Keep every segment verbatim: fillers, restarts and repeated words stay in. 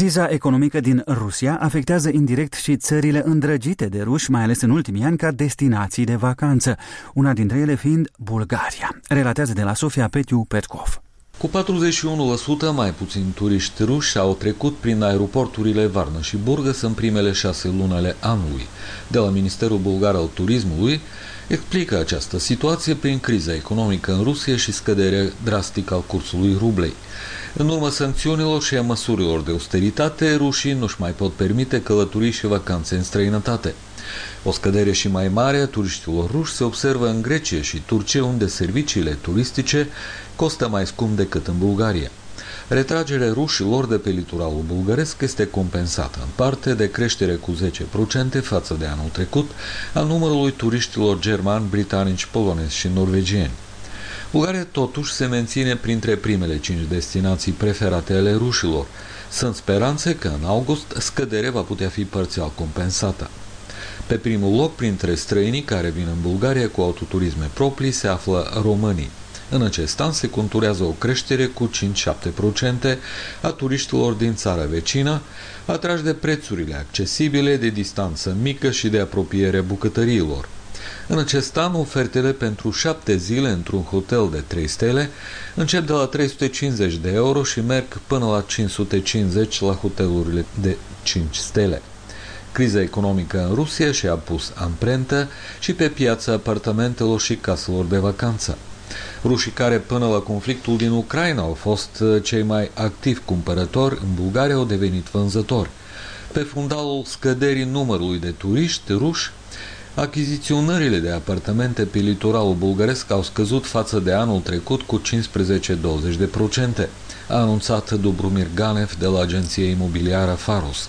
Criza economică din Rusia afectează indirect și țările îndrăgite de ruși, mai ales în ultimii ani, ca destinații de vacanță, una dintre ele fiind Bulgaria. Relatează de la Sofia Petiu Petkov. Cu patruzeci și unu la sută mai puțin turiști ruși au trecut prin aeroporturile Varna și Burgas în primele șase luni ale anului. De la Ministerul Bulgar al Turismului explică această situație prin criza economică în Rusia și scăderea drastică al cursului rublei. În urma sancțiunilor și a măsurilor de austeritate, rușii nu-și mai pot permite călătorii și vacanțe în străinătate. O scădere și mai mare a turiștilor ruși se observă în Grecia și Turcia, unde serviciile turistice costă mai scump decât în Bulgaria. Retragerea rușilor de pe litoralul bulgaresc este compensată în parte de creștere cu zece la sută față de anul trecut a numărului turiștilor germani, britanici, polonezi și norvegieni. Bulgaria totuși se menține printre primele cinci destinații preferate ale rușilor. Sunt speranțe că în august scăderea va putea fi parțial compensată. Pe primul loc, printre străinii care vin în Bulgaria cu autoturisme proprii, se află românii. În acest an se conturează o creștere cu cinci la șapte la sută a turiștilor din țara vecină, atrași de prețurile accesibile, de distanță mică și de apropiere bucătăriilor. În acest an, ofertele pentru șapte zile într-un hotel de trei stele încep de la trei sute cincizeci de euro și merg până la cinci sute cincizeci la hotelurile de cinci stele. Criza economică în Rusia și-a pus amprentă și pe piața apartamentelor și caselor de vacanță. Rușii care până la conflictul din Ucraina au fost cei mai activi cumpărători, în Bulgaria au devenit vânzători. Pe fundalul scăderii numărului de turiști ruși, achiziționările de apartamente pe litoralul bulgaresc au scăzut față de anul trecut cu cincisprezece la douăzeci de procente, a anunțat Dobromir Ganev de la agenția imobiliară Pharos.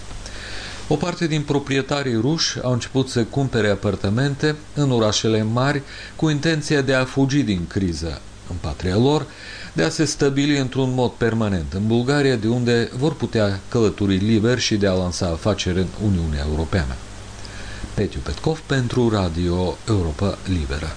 O parte din proprietarii ruși au început să cumpere apartamente în orașele mari cu intenția de a fugi din criză în patria lor, de a se stabili într-un mod permanent în Bulgaria, de unde vor putea călători liber și de a lansa afaceri în Uniunea Europeană. Petiu Petkov pentru Radio Europa Liberă.